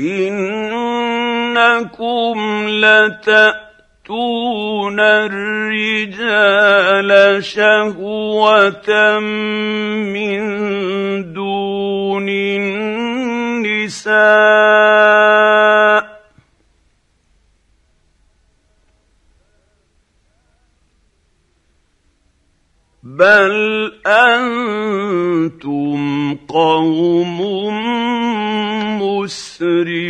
إنكم لتأتون الرجال شهوة من دون النساء بل أنتم قوم مسرفون